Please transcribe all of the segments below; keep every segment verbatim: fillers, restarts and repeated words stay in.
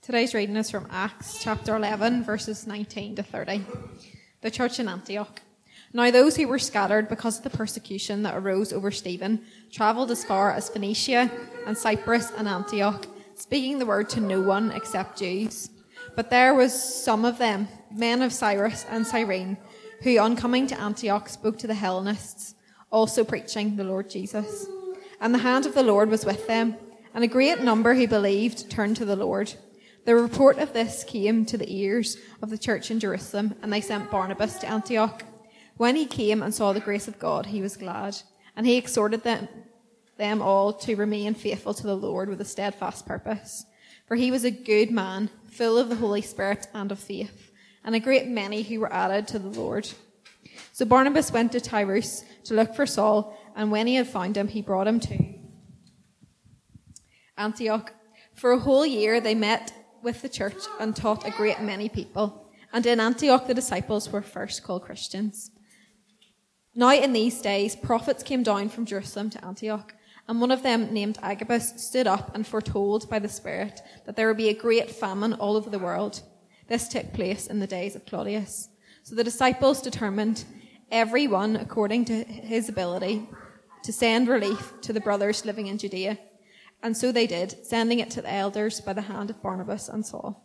Today's reading is from Acts chapter eleven, verses nineteen to thirty. The church in Antioch. Now those who were scattered because of the persecution that arose over Stephen travelled as far as Phoenicia and Cyprus and Antioch, speaking the word to no one except Jews. But there was some of them, men of Cyrus and Cyrene, who on coming to Antioch spoke to the Hellenists, also preaching the Lord Jesus. And the hand of the Lord was with them, and a great number who believed turned to the Lord. The report of this came to the ears of the church in Jerusalem, and they sent Barnabas to Antioch. When he came and saw the grace of God, he was glad, and he exhorted them, them all to remain faithful to the Lord with a steadfast purpose. For he was a good man, full of the Holy Spirit and of faith, and a great many who were added to the Lord. So Barnabas went to Tyrus to look for Saul, and when he had found him, he brought him to Antioch. For a whole year they met with the church and taught a great many people. And in Antioch the disciples were first called Christians. Now in these days prophets came down from Jerusalem to Antioch, and one of them, named Agabus, stood up and foretold by the Spirit that there would be a great famine all over the world. This took place in the days of Claudius. So the disciples determined, every one according to his ability, to send relief to the brothers living in Judea. And so they did, sending it to the elders by the hand of Barnabas and Saul.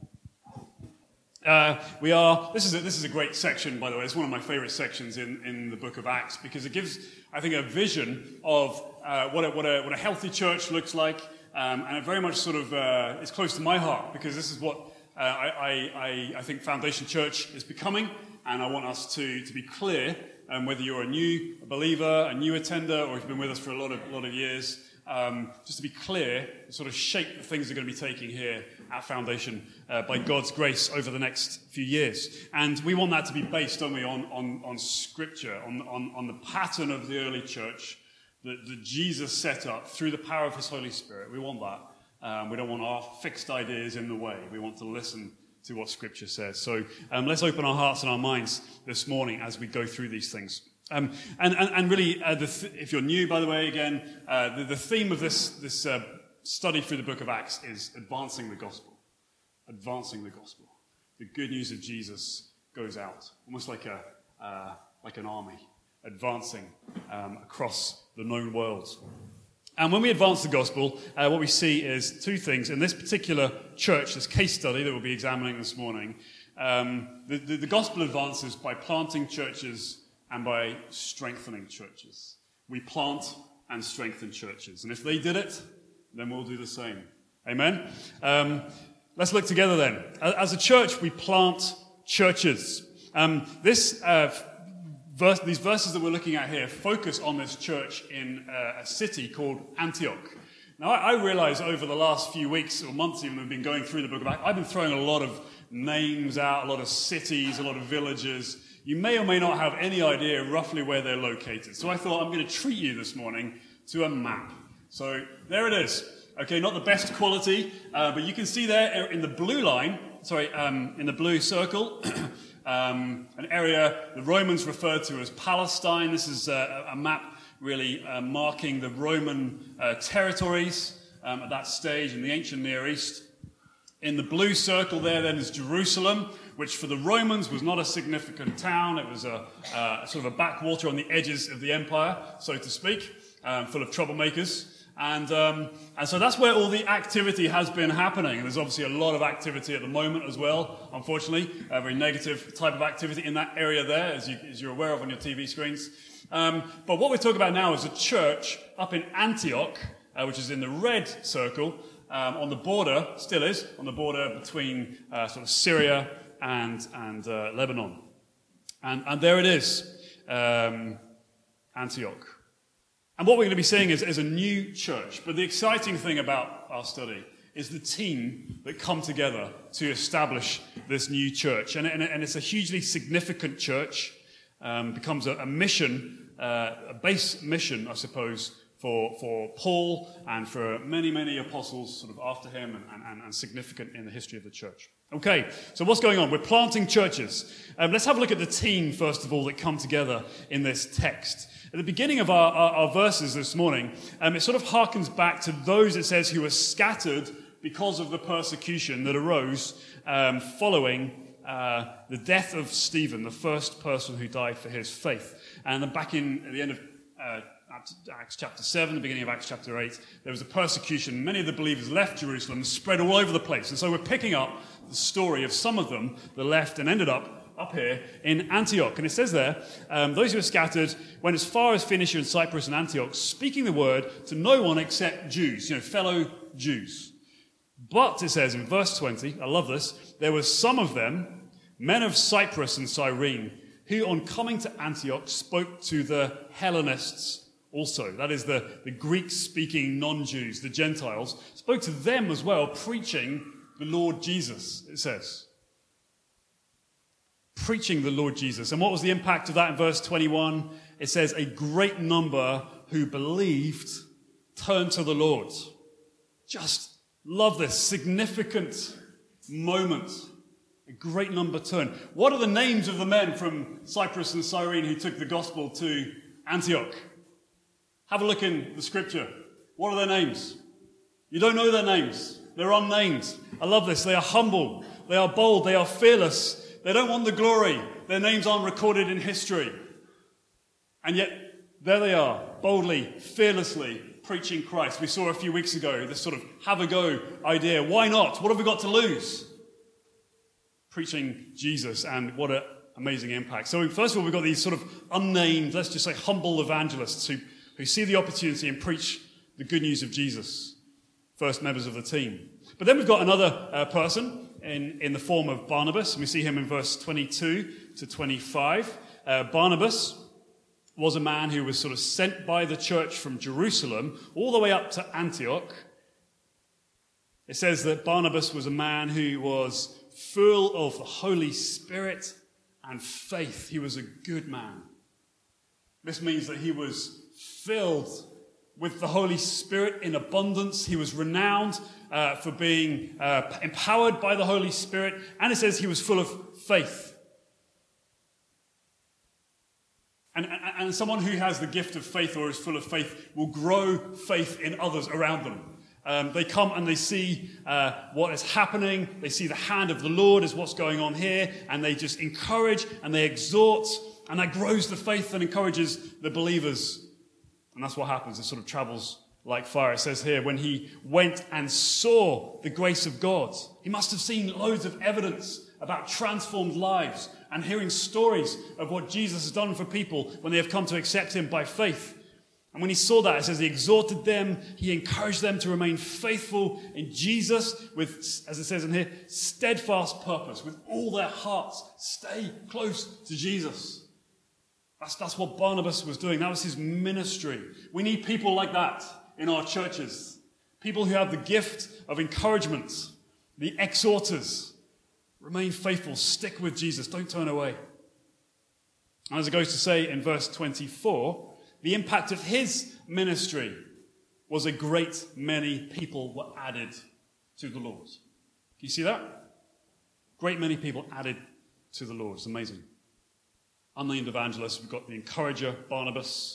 Uh, we are. This is a, this is a great section, by the way. It's one of my favourite sections in, in the Book of Acts because it gives, I think, a vision of uh, what a, what a what a healthy church looks like, um, and it very much sort of uh, is close to my heart because this is what uh, I, I I think Foundation Church is becoming, and I want us to to be clear. Um, whether you're a new believer, a new attender, or if you've been with us for a lot of lot of years. Um, just to be clear, the sort of shape that things are going to be taking here at Foundation uh, by God's grace over the next few years. And we want that to be based, don't we, on, on, on Scripture, on, on, on the pattern of the early church that, that Jesus set up through the power of his Holy Spirit. We want that. Um, we don't want our fixed ideas in the way. We want to listen to what Scripture says. So um, let's open our hearts and our minds this morning as we go through these things. Um, and, and, and really, uh, the th- if you're new, by the way, again, uh, the, the theme of this, this uh, study through the book of Acts is advancing the gospel. Advancing the gospel. The good news of Jesus goes out, almost like a uh, like an army, advancing um, across the known world. And when we advance the gospel, uh, what we see is two things. In this particular church, this case study that we'll be examining this morning, um, the, the, the gospel advances by planting churches and by strengthening churches. We plant and strengthen churches. And if they did it, then we'll do the same. Amen? Um, let's look together then. As a church, we plant churches. Um, this, uh, verse, these verses that we're looking at here focus on this church in uh, a city called Antioch. Now, I, I realize over the last few weeks or months even we've been going through the book of Acts, I've been throwing a lot of names out, a lot of cities, a lot of villages. You may or may not have any idea roughly where they're located. So I thought I'm going to treat you this morning to a map. So there it is. Okay, not the best quality, uh, but you can see there in the blue line, sorry, um, in the blue circle, um, an area the Romans referred to as Palestine. This is uh, a map really uh, marking the Roman uh, territories um, at that stage in the ancient Near East. In the blue circle there then is Jerusalem, which for the Romans was not a significant town. It was a uh, sort of a backwater on the edges of the empire, so to speak, um, full of troublemakers. And um, and so that's where all the activity has been happening. And there's obviously a lot of activity at the moment as well, unfortunately. A very negative type of activity in that area there, as, you, as you're aware of on your T V screens. Um, but what we're talking about now is a church up in Antioch, uh, which is in the red circle, um, on the border, still is, on the border between uh, sort of Syria and and uh, Lebanon. And, and there it is, um, Antioch. And what we're going to be seeing is, is a new church. But the exciting thing about our study is the team that come together to establish this new church. And, and, and it's a hugely significant church, um, becomes a, a mission, uh, a base mission, I suppose, for, for Paul and for many, many apostles sort of after him and, and, and significant in the history of the church. Okay, so what's going on? We're planting churches. Um, let's have a look at the team, first of all, that come together in this text. At the beginning of our, our, our verses this morning, um, it sort of harkens back to those, it says, who were scattered because of the persecution that arose um, following uh, the death of Stephen, the first person who died for his faith. And then back in at the end of uh, Acts chapter seven, the beginning of Acts chapter eight, there was a persecution. Many of the believers left Jerusalem and spread all over the place. And so we're picking up the story of some of them that left and ended up up here in Antioch. And it says there, um, those who were scattered went as far as Phoenicia and Cyprus and Antioch, speaking the word to no one except Jews, you know, fellow Jews. But, it says in verse twenty, I love this, there were some of them, men of Cyprus and Cyrene, who on coming to Antioch spoke to the Hellenists also. That is the, the Greek-speaking non-Jews, the Gentiles, spoke to them as well, preaching the Lord Jesus, it says. Preaching the Lord Jesus. And what was the impact of that in verse twenty-one? It says, a great number who believed turned to the Lord. Just love this significant moment. A great number turned. What are the names of the men from Cyprus and Cyrene who took the gospel to Antioch? Have a look in the scripture. What are their names? You don't know their names. They're unnamed. I love this. They are humble. They are bold. They are fearless. They don't want the glory. Their names aren't recorded in history. And yet, there they are, boldly, fearlessly preaching Christ. We saw a few weeks ago this sort of have-a-go idea. Why not? What have we got to lose? Preaching Jesus, and what an amazing impact. So first of all, we've got these sort of unnamed, let's just say humble evangelists who, who see the opportunity and preach the good news of Jesus. First members of the team. But then we've got another uh, person in, in the form of Barnabas. And we see him in verse twenty-two to twenty-five. Uh, Barnabas was a man who was sort of sent by the church from Jerusalem all the way up to Antioch. It says that Barnabas was a man who was full of the Holy Spirit and faith. He was a good man. This means that he was filled with the Holy Spirit in abundance. He was renowned uh, for being uh, empowered by the Holy Spirit. And it says he was full of faith. And, and, and someone who has the gift of faith or is full of faith will grow faith in others around them. Um, they come and they see uh, what is happening. They see the hand of the Lord as what's going on here. And they just encourage and they exhort. And that grows the faith and encourages the believers. And that's what happens. It sort of travels like fire. It says here, when he went and saw the grace of God, he must have seen loads of evidence about transformed lives and hearing stories of what Jesus has done for people when they have come to accept him by faith. And when he saw that, it says he exhorted them, he encouraged them to remain faithful in Jesus with, as it says in here, steadfast purpose, with all their hearts. Stay close to Jesus. That's, that's what Barnabas was doing. That was his ministry. We need people like that in our churches. People who have the gift of encouragement, the exhorters. Remain faithful. Stick with Jesus. Don't turn away. And as it goes to say in verse twenty-four, the impact of his ministry was a great many people were added to the Lord. Can you see that? Great many people added to the Lord. It's amazing. Unnamed evangelists, we've got the encourager, Barnabas.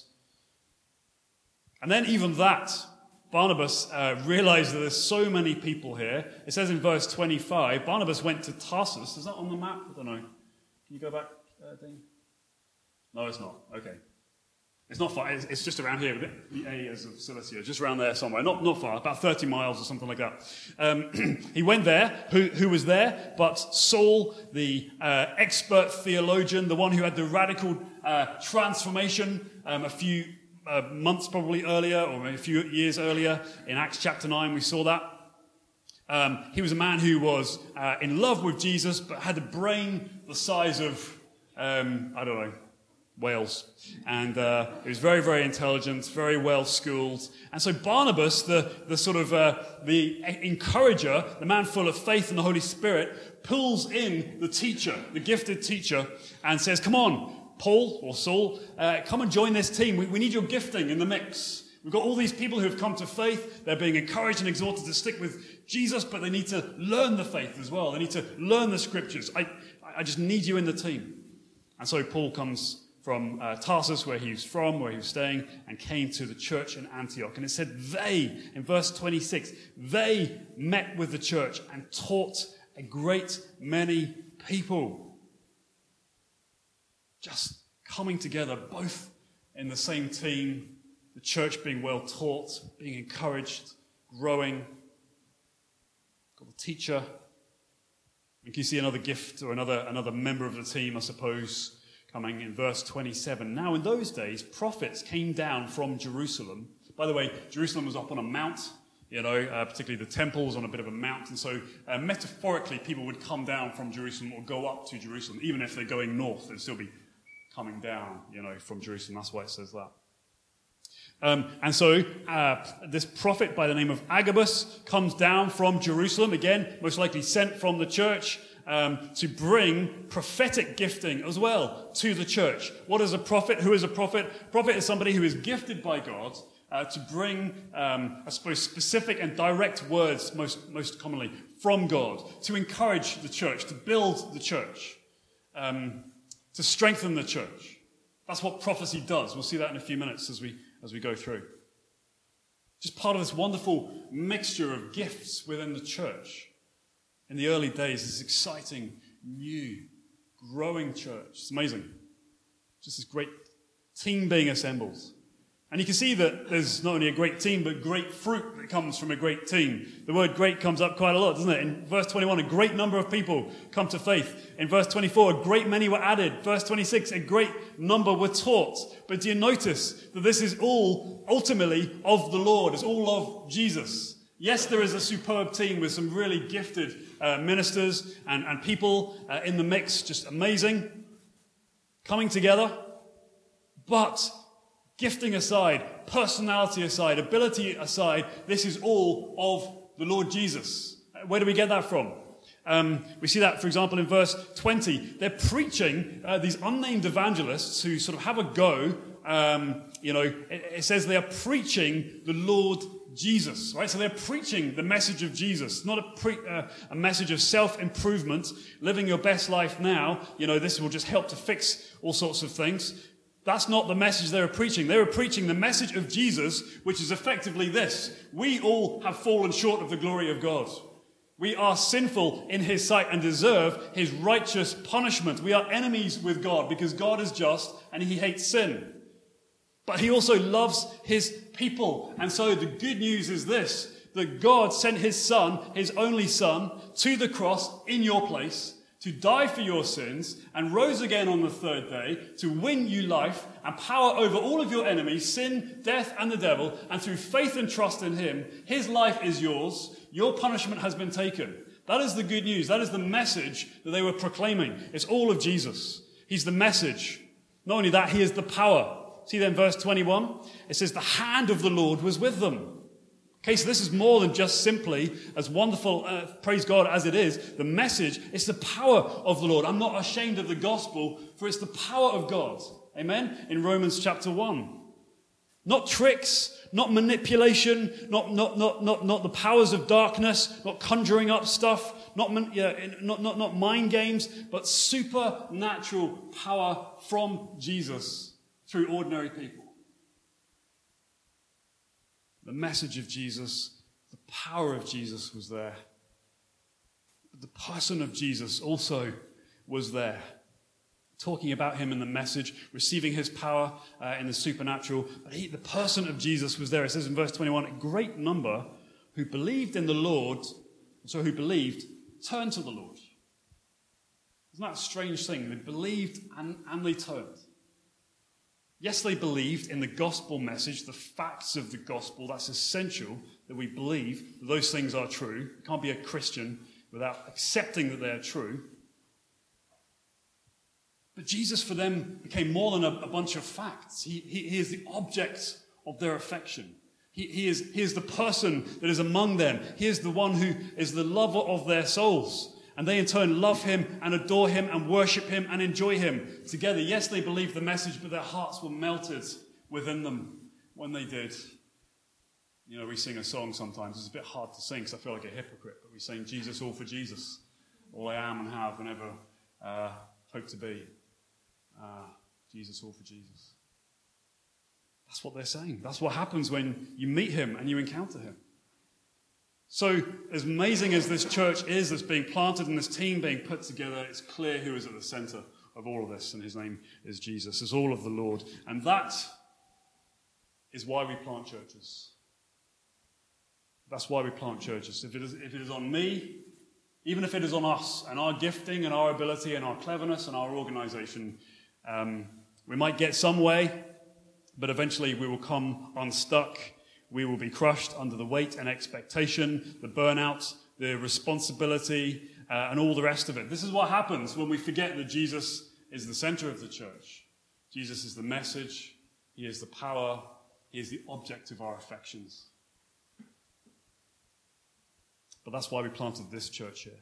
And then even that, Barnabas uh, realized that there's so many people here. It says in verse twenty-five, Barnabas went to Tarsus. Is that on the map? I don't know. Can you go back, uh, Dean? No, it's not. Okay. It's not far. It's, it's just around here. The A is of Cilicia, just around there somewhere. Not not far, about thirty miles or something like that. Um, he went there. Who, who was there? But Saul, the uh, expert theologian, the one who had the radical uh, transformation um, a few uh, months probably earlier, or maybe a few years earlier, in Acts chapter nine, we saw that. Um, he was a man who was uh, in love with Jesus, but had a brain the size of, um, I don't know, Wales. And uh, he was very, very intelligent, very well schooled. And so Barnabas, the, the sort of uh, the encourager, the man full of faith in the Holy Spirit, pulls in the teacher, the gifted teacher, and says, come on, Paul or Saul, uh, come and join this team. We, we need your gifting in the mix. We've got all these people who have come to faith. They're being encouraged and exhorted to stick with Jesus, but they need to learn the faith as well. They need to learn the scriptures. I, I just need you in the team. And so Paul comes from uh, Tarsus, where he was from, where he was staying, and came to the church in Antioch. And it said they, in verse twenty-six, they met with the church and taught a great many people. Just coming together, both in the same team, the church being well taught, being encouraged, growing. Got the teacher. And can you see another gift or another, another member of the team, I suppose, coming in verse twenty-seven. Now, in those days, prophets came down from Jerusalem. By the way, Jerusalem was up on a mount, you know, uh, particularly the temple was on a bit of a mount. And so, uh, metaphorically, people would come down from Jerusalem or go up to Jerusalem. Even if they're going north, they'd still be coming down, you know, from Jerusalem. That's why it says that. Um, and so uh, this prophet by the name of Agabus comes down from Jerusalem, again, most likely sent from the church, um, to bring prophetic gifting as well to the church. What is a prophet? Who is a prophet? Prophet is somebody who is gifted by God uh, to bring, um, I suppose, specific and direct words, most, most commonly, from God, to encourage the church, to build the church, um, to strengthen the church. That's what prophecy does. We'll see that in a few minutes as we as we go through. Just part of this wonderful mixture of gifts within the church. In the early days, this exciting, new, growing church. It's amazing. Just this great team being assembled. And you can see that there's not only a great team, but great fruit that comes from a great team. The word great comes up quite a lot, doesn't it? In verse twenty-one, a great number of people come to faith. In verse twenty-four, a great many were added. Verse twenty-six, a great number were taught. But do you notice that this is all ultimately of the Lord? It's all of Jesus. Yes, there is a superb team with some really gifted uh, ministers and, and people uh, in the mix, just amazing, coming together. But gifting aside, personality aside, ability aside, this is all of the Lord Jesus. Where do we get that from? Um, we see that, for example, in verse twenty. They're preaching, uh, these unnamed evangelists who sort of have a go. Um, you know, it, it says they are preaching the Lord Jesus, right? So they're preaching the message of Jesus, not a, pre, uh, a message of self-improvement, living your best life now. You know, this will just help to fix all sorts of things. That's not the message they were preaching. They were preaching the message of Jesus, which is effectively this. We all have fallen short of the glory of God. We are sinful in his sight and deserve his righteous punishment. We are enemies with God because God is just and he hates sin. But he also loves his people. And so the good news is this, that God sent his son, his only son, to the cross in your place, to die for your sins, and rose again on the third day to win you life and power over all of your enemies, sin, death, and the devil. And through faith and trust in him, his life is yours. Your punishment has been taken. That is the good news. That is the message that they were proclaiming. It's all of Jesus. He's the message. Not only that, he is the power. See then verse twenty-one? It says, the hand of the Lord was with them. Okay, so this is more than just simply, as wonderful, uh, praise God, as it is, the message, it's the power of the Lord. I'm not ashamed of the gospel, for it's the power of God. Amen? In Romans chapter one. Not tricks, not manipulation, not, not, not, not, not the powers of darkness, not conjuring up stuff, not, yeah, not, not, not mind games, but supernatural power from Jesus through ordinary people. The message of Jesus, the power of Jesus was there. But the person of Jesus also was there. Talking about him in the message, receiving his power uh, in the supernatural. But he, the person of Jesus was there. It says in verse twenty-one, a great number who believed in the Lord, so who believed, turned to the Lord. Isn't that a strange thing? They believed and, and they turned. Yes, they believed in the gospel message, the facts of the gospel. That's essential that we believe that those things are true. You can't be a Christian without accepting that they are true. But Jesus for them became more than a, a bunch of facts. He, he, he is the object of their affection. He, he, is, he is the person that is among them. He is the one who is the lover of their souls. And they in turn love him and adore him and worship him and enjoy him together. Yes, they believed the message, but their hearts were melted within them when they did. You know, we sing a song sometimes. It's a bit hard to sing because I feel like a hypocrite. But we sing, Jesus, all for Jesus. All I am and have and ever uh, hope to be. Uh, Jesus, all for Jesus. That's what they're saying. That's what happens when you meet him and you encounter him. So, as amazing as this church is that's being planted and this team being put together, it's clear who is at the center of all of this, and his name is Jesus. It's all of the Lord. And that is why we plant churches. That's why we plant churches. If it is, if it is on me, even if it is on us and our gifting and our ability and our cleverness and our organization, um, we might get some way, but eventually we will come unstuck. We will be crushed under the weight and expectation, the burnout, the responsibility, uh, and all the rest of it. This is what happens when we forget that Jesus is the center of the church. Jesus is the message. He is the power. He is the object of our affections. But that's why we planted this church here.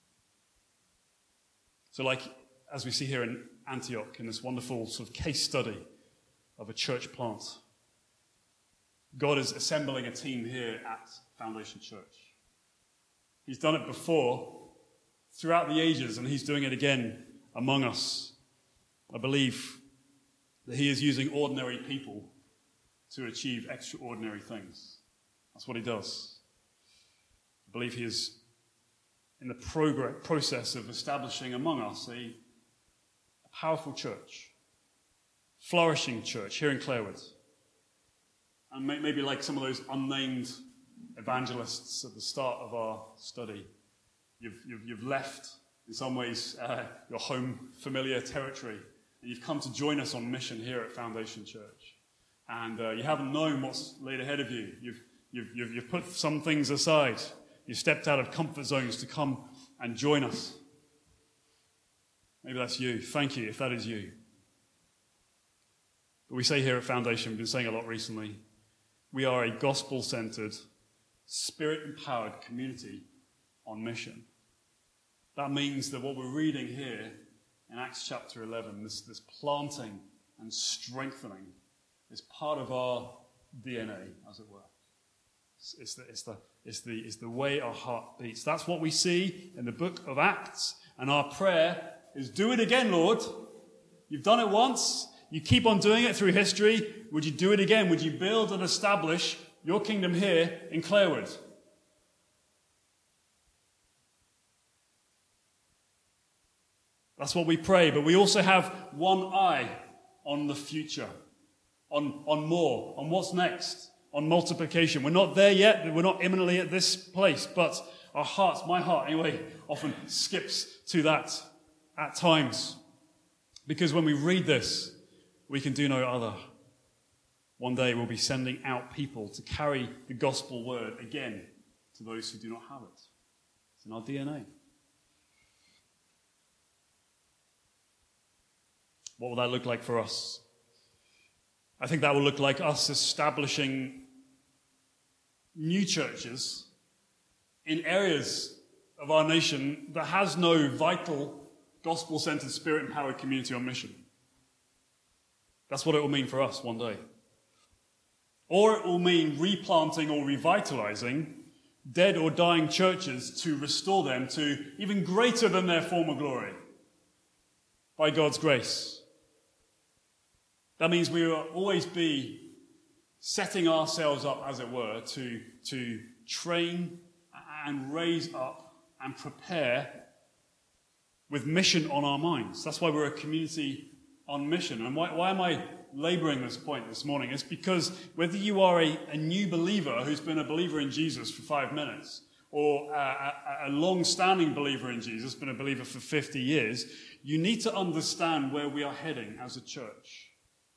So like, as we see here in Antioch, in this wonderful sort of case study of a church plant, God is assembling a team here at Foundation Church. He's done it before, throughout the ages, and he's doing it again among us. I believe that he is using ordinary people to achieve extraordinary things. That's what he does. I believe he is in the progress, process of establishing among us a, a powerful church, flourishing church here in Clarewood. And maybe like some of those unnamed evangelists at the start of our study, you've, you've, you've left, in some ways, uh, your home familiar territory, and you've come to join us on mission here at Foundation Church. And uh, you haven't known what's laid ahead of you. You've, you've, you've, you've put some things aside. You've stepped out of comfort zones to come and join us. Maybe that's you. Thank you if that is you. But we say here at Foundation, we've been saying a lot recently, we are a gospel-centered, spirit-empowered community on mission. That means that what we're reading here in Acts chapter eleven, this, this planting and strengthening, is part of our D N A, as it were. It's, it's, the, it's, the, it's, the, it's the way our heart beats. That's what we see in the book of Acts, and our prayer is, do it again, Lord. You've done it once. You keep on doing it through history. Would you do it again? Would you build and establish your kingdom here in Clarewood? That's what we pray, but we also have one eye on the future, on, on more, on what's next, on multiplication. We're not there yet, we're not imminently at this place, but our hearts, my heart anyway, often skips to that at times. Because when we read this, we can do no other. One day we'll be sending out people to carry the gospel word again to those who do not have it. It's in our D N A. What will that look like for us? I think that will look like us establishing new churches in areas of our nation that has no vital, gospel-centered, spirit-empowered community on mission. That's what it will mean for us one day. Or it will mean replanting or revitalizing dead or dying churches to restore them to even greater than their former glory by God's grace. That means we will always be setting ourselves up, as it were, to, to train and raise up and prepare with mission on our minds. That's why we're a community on mission. And why, why am I laboring this point this morning? It's because whether you are a, a new believer who's been a believer in Jesus for five minutes, or a, a, a long-standing believer in Jesus, been a believer for fifty years, you need to understand where we are heading as a church.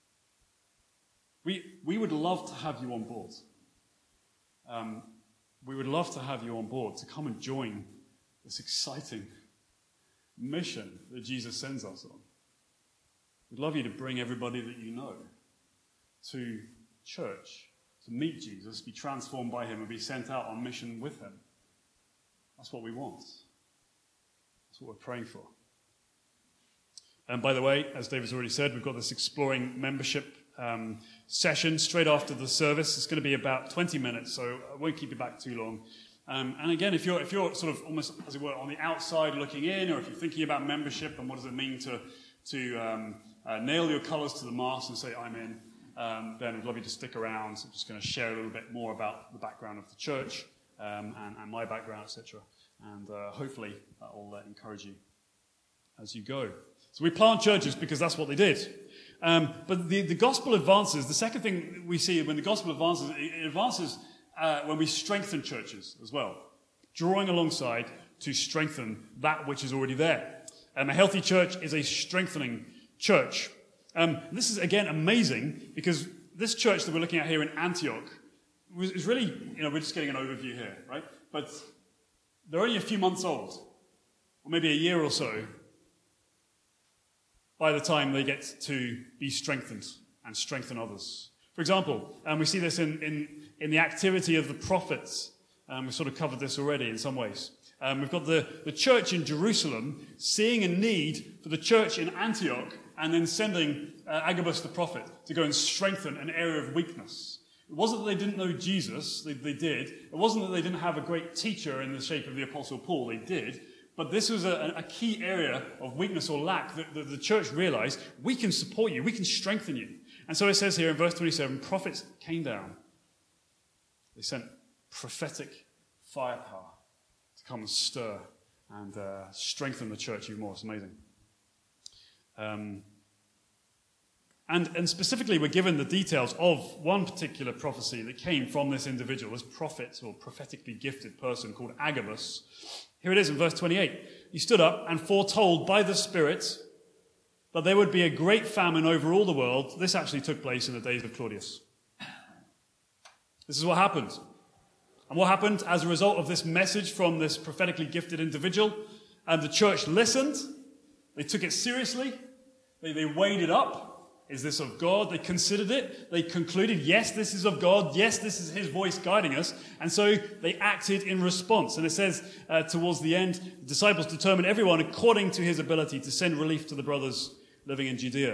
We, we would love to have you on board. Um, we would love to have you on board to come and join this exciting mission that Jesus sends us on. We'd love you to bring everybody that you know to church, to meet Jesus, be transformed by him, and be sent out on mission with him. That's what we want. That's what we're praying for. And by the way, as David's already said, we've got this exploring membership um, session straight after the service. It's going to be about twenty minutes, so I won't keep you back too long. Um, and again, if you're if you're sort of almost, as it were, on the outside looking in, or if you're thinking about membership and what does it mean to to um, uh, nail your colours to the mast and say, I'm in, um, then I'd love you to stick around. So I'm just going to share a little bit more about the background of the church um, and, and my background, et cetera. And uh, hopefully that will uh, encourage you as you go. So we plant churches because that's what they did. Um, but the, the gospel advances. The second thing we see when the gospel advances, it advances uh, when we strengthen churches as well, drawing alongside to strengthen that which is already there. Um, a healthy church is a strengthening church. Um, this is, again, amazing because this church that we're looking at here in Antioch was, is really, you know, we're just getting an overview here, right? But they're only a few months old, or maybe a year or so, by the time they get to be strengthened and strengthen others. For example, um, we see this in, in, in the activity of the prophets. Um, we've sort of covered this already in some ways. Um, we've got the, the church in Jerusalem seeing a need for the church in Antioch and then sending uh, Agabus the prophet to go and strengthen an area of weakness. It wasn't that they didn't know Jesus, they, they did. It wasn't that they didn't have a great teacher in the shape of the Apostle Paul, they did. But this was a, a key area of weakness or lack that the, the church realized, we can support you, we can strengthen you. And so it says here in verse twenty-seven, prophets came down. They sent prophetic firepower to come and stir and uh, strengthen the church even more. It's amazing. Um, and, and specifically, we're given the details of one particular prophecy that came from this individual, this prophet or prophetically gifted person called Agabus. Here it is in verse twenty-eight. He stood up and foretold by the Spirit that there would be a great famine over all the world. This actually took place in the days of Claudius. This is what happened. And what happened as a result of this message from this prophetically gifted individual? And the church listened. They took it seriously. They, they weighed it up. Is this of God? They considered it. They concluded, yes, this is of God. Yes, this is his voice guiding us. And so they acted in response. And it says uh, towards the end, the disciples determined everyone according to his ability to send relief to the brothers living in Judea.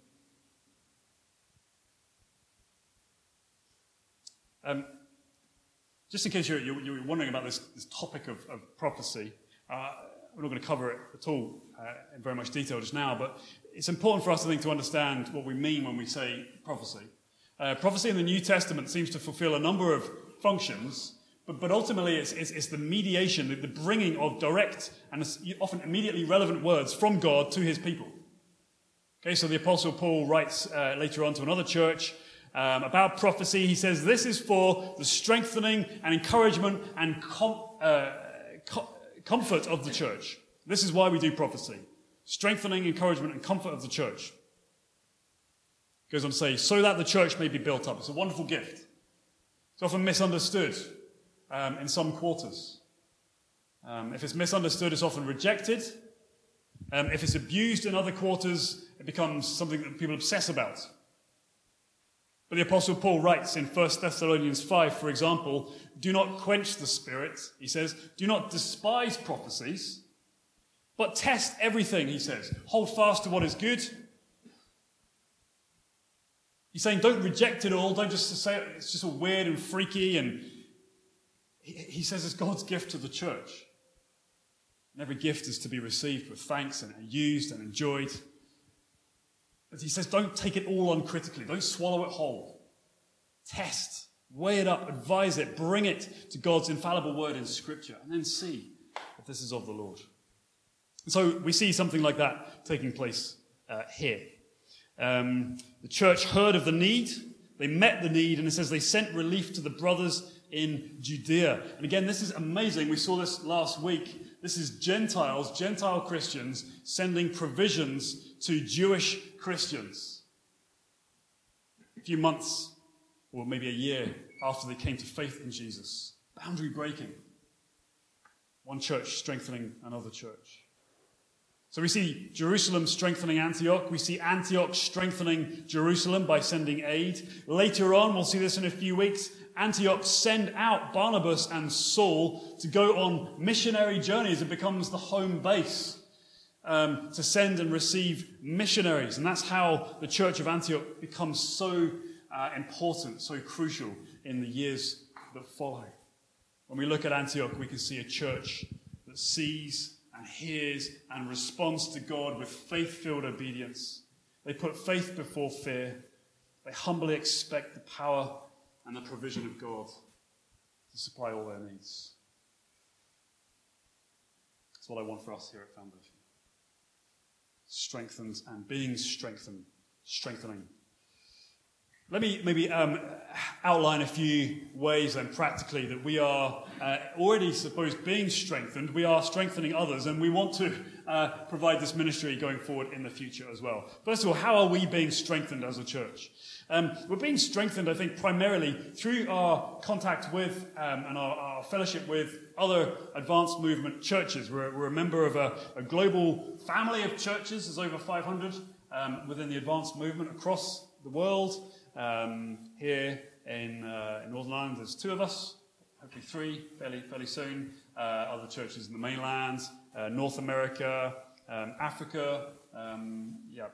Um, just in case you're, you're, you're wondering about this, this topic of, of prophecy, uh, we're not going to cover it at all uh, in very much detail just now, but it's important for us, I think, to understand what we mean when we say prophecy. Uh, prophecy in the New Testament seems to fulfill a number of functions, but, but ultimately it's, it's, it's the mediation, the, the bringing of direct and often immediately relevant words from God to his people. Okay, so the Apostle Paul writes uh, later on to another church um, about prophecy. He says, this is for the strengthening and encouragement and com- uh, com- comfort of the church. This is why we do prophecy. Strengthening, encouragement, and comfort of the church. Goes on to say, so that the church may be built up. It's a wonderful gift. It's often misunderstood um, in some quarters. Um, if it's misunderstood, it's often rejected. Um, if it's abused in other quarters, it becomes something that people obsess about. But the Apostle Paul writes in First Thessalonians five, for example, do not quench the spirit, he says. Do not despise prophecies. But test everything, he says. Hold fast to what is good. He's saying don't reject it all. Don't just say it's just all weird and freaky. And he, he says it's God's gift to the church. And every gift is to be received with thanks and used and enjoyed. But he says don't take it all uncritically. Don't swallow it whole. Test, weigh it up, advise it, bring it to God's infallible word in Scripture, and then see if this is of the Lord. So we see something like that taking place uh, here. Um, the church heard of the need, they met the need, and it says they sent relief to the brothers in Judea. And again, this is amazing. We saw this last week. This is Gentiles, Gentile Christians, sending provisions to Jewish Christians. A few months, or maybe a year after they came to faith in Jesus. Boundary breaking. One church strengthening another church. So we see Jerusalem strengthening Antioch. We see Antioch strengthening Jerusalem by sending aid. Later on, we'll see this in a few weeks, Antioch send out Barnabas and Saul to go on missionary journeys. It becomes the home base um, to send and receive missionaries. And that's how the church of Antioch becomes so uh, important, so crucial in the years that follow. When we look at Antioch, we can see a church that sees and hears and responds to God with faith-filled obedience. They put faith before fear. They humbly expect the power and the provision of God to supply all their needs. That's what I want for us here at Foundation. Strengthened and being strengthened, strengthening. Let me maybe um, outline a few ways then practically that we are uh, already, suppose, being strengthened. We are strengthening others, and we want to uh, provide this ministry going forward in the future as well. First of all, how are we being strengthened as a church? Um, we're being strengthened, I think, primarily through our contact with um, and our, our fellowship with other advanced movement churches. We're, we're a member of a, a global family of churches. There's over five hundred um, within the advanced movement across the world. Um, here in, uh, in Northern Ireland, there's two of us, hopefully three, fairly fairly soon. Uh, other churches in the mainland, uh, North America, um, Africa, um, yeah,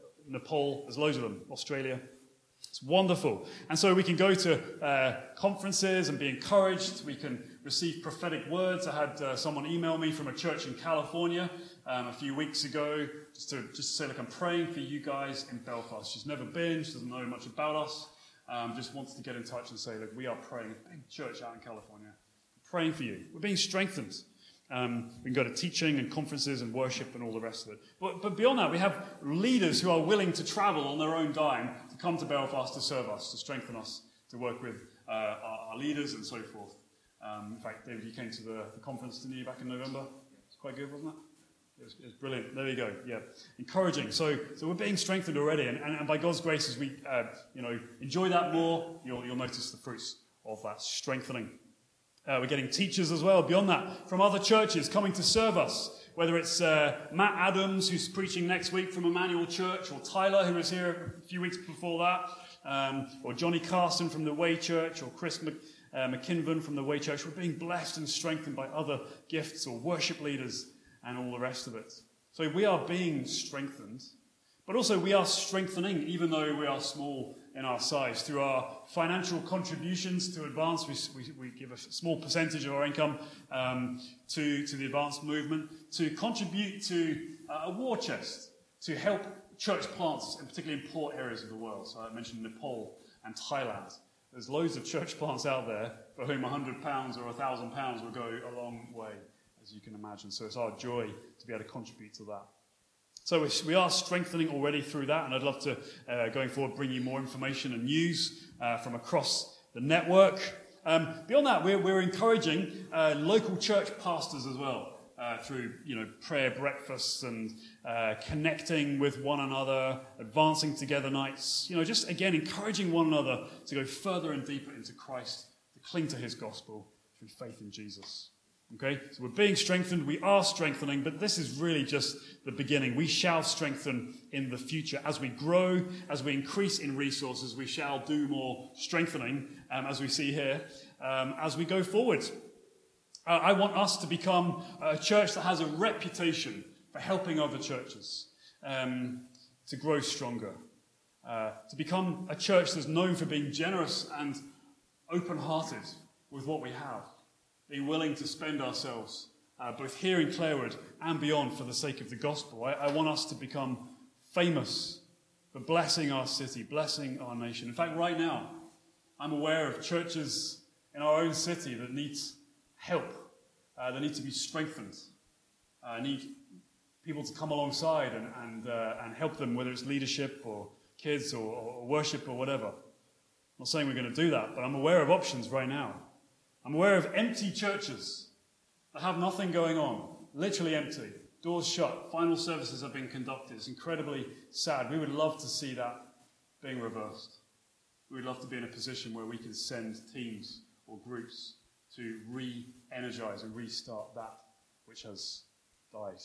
Nepal. There's loads of them. Australia. It's wonderful. And so we can go to uh, conferences and be encouraged. We can receive prophetic words. I had uh, someone email me from a church in California um, a few weeks ago just to, just to say, look, I'm praying for you guys in Belfast. She's never been. She doesn't know much about us. Um, just wants to get in touch and say, look, we are praying. A big church out in California. I'm praying for you. We're being strengthened. Um, we can go to teaching and conferences and worship and all the rest of it. But, but beyond that, we have leaders who are willing to travel on their own dime to come to Belfast to serve us, to strengthen us, to work with uh, our, our leaders and so forth. Um, in fact, David, you came to the, the conference, didn't you, back in November? It's quite good, wasn't it? It was, it was brilliant. There you go. Yeah, encouraging. So, so we're being strengthened already, and, and, and by God's grace, as we, uh, you know, enjoy that more, you'll, you'll notice the fruits of that strengthening. Uh, we're getting teachers as well, beyond that, from other churches coming to serve us. Whether it's uh, Matt Adams, who's preaching next week from Emmanuel Church, or Tyler, who was here a few weeks before that, um, or Johnny Carson from the Way Church, or Chris Mc, uh, McKinven from the Way Church. We're being blessed and strengthened by other gifts or worship leaders and all the rest of it. So we are being strengthened, but also we are strengthening, even though we are small in our size. Through our financial contributions to Advance, we, we, we give a small percentage of our income um, to, to the Advance movement to contribute to uh, a war chest to help church plants, in particularly in poor areas of the world. So I mentioned Nepal and Thailand. There's loads of church plants out there for whom one hundred pounds or one thousand pounds will go a long way, as you can imagine. So it's our joy to be able to contribute to that. So we are strengthening already through that, and I'd love to, uh, going forward, bring you more information and news uh, from across the network. Um, beyond that, we're, we're encouraging uh, local church pastors as well uh, through, you know, prayer breakfasts and uh, connecting with one another, advancing together nights. You know, just again encouraging one another to go further and deeper into Christ, to cling to His gospel through faith in Jesus. Okay, so we're being strengthened, we are strengthening, but this is really just the beginning. We shall strengthen in the future. As we grow, as we increase in resources, we shall do more strengthening, um, as we see here, um, as we go forward. Uh, I want us to become a church that has a reputation for helping other churches um, to grow stronger, uh, to become a church that's known for being generous and open-hearted with what we have. Being willing to spend ourselves, uh, both here in Clarewood and beyond, for the sake of the gospel. I, I want us to become famous for blessing our city, blessing our nation. In fact, right now, I'm aware of churches in our own city that need help, uh, that need to be strengthened, uh, need people to come alongside and, and, uh, and help them, whether it's leadership or kids or, or worship or whatever. I'm not saying we're going to do that, but I'm aware of options right now. I'm aware of empty churches that have nothing going on, literally empty, doors shut, final services have been conducted. It's incredibly sad. We would love to see that being reversed. We would love to be in a position where we can send teams or groups to re-energize and restart that which has died.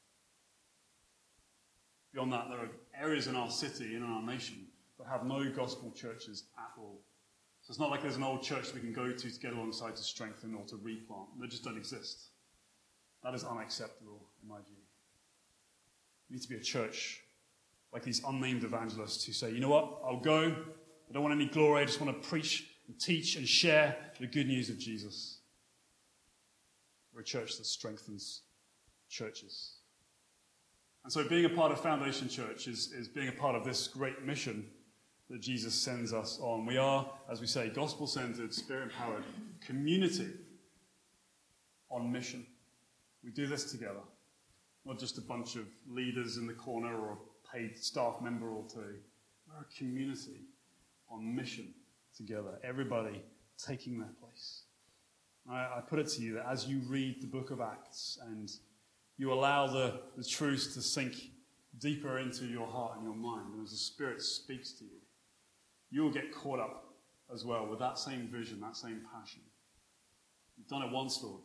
Beyond that, there are areas in our city and in our nation that have no gospel churches at all. So it's not like there's an old church we can go to to get alongside to strengthen or to replant. They just don't exist. That is unacceptable, in my view. We need to be a church like these unnamed evangelists who say, you know what, I'll go. I don't want any glory. I just want to preach and teach and share the good news of Jesus. We're a church that strengthens churches. And so being a part of Foundation Church is, is being a part of this great mission that Jesus sends us on. We are, as we say, gospel-centered, spirit-empowered community on mission. We do this together, not just a bunch of leaders in the corner or a paid staff member or two. We're a community on mission together, everybody taking their place. I, I put it to you that as you read the book of Acts and you allow the, the truths to sink deeper into your heart and your mind, and as the Spirit speaks to you, you'll get caught up as well with that same vision, that same passion. You've done it once, Lord.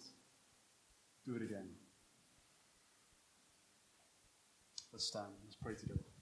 Do it again. Let's stand. Let's pray together.